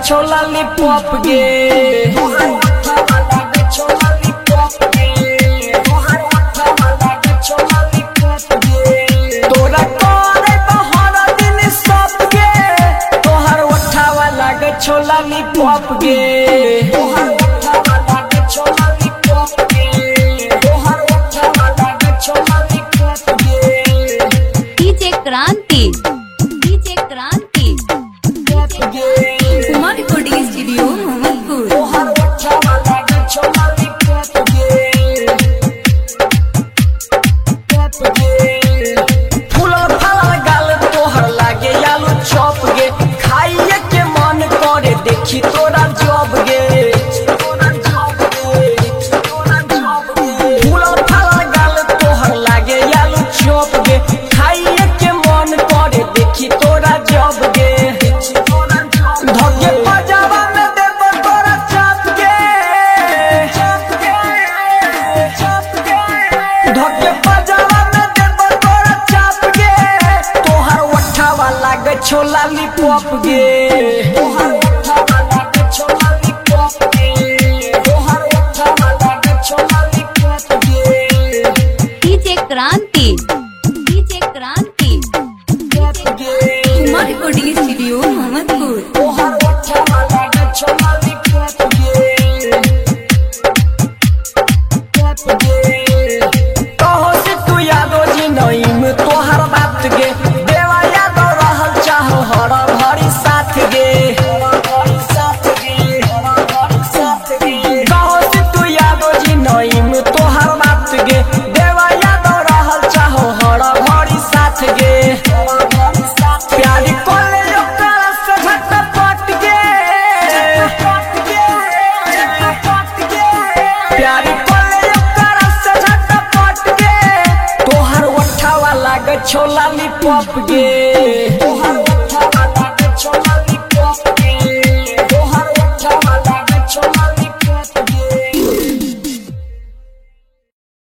छोला लिपॉप गे तोरा करे बहर दिन सब गे तोहर ओठावा लागे छोला लिपॉप गे क्रांति कुमार रिकॉर्डिंग स्टूडियो मोहम्मदपुर। फूल फल गाल तोहर लागे आलू चॉप गे खाइए के मन करे देखी तोरा जॉब गे फूल फल गाल तोहर लागे आलू चॉप गे खाइए के मन करे देखी तोरा जॉब गे धके पजावा में देब तोरा चाप गे धके पजावा में देब तोरा चाप गे तोहर ओठावा लागे छोला लिपॉप गे क्रांति कुमार रिकॉर्डिंग स्टूडियो मोहम्मदपुर। कहो से तू यादो जी नईम तोहर बात गे देवा यादो रहल चाहो हर भरी साथ गे कहो से तू यादो जी नईम तोहर बात गे देवा यादो रहल चाहो हर भरी साथ गे प्यारी कोले ओकरा से झटपट गे प्यारी कोले ओकरा से झटपट गे तोहर ओठावा लागे छोला लिपॉप गे।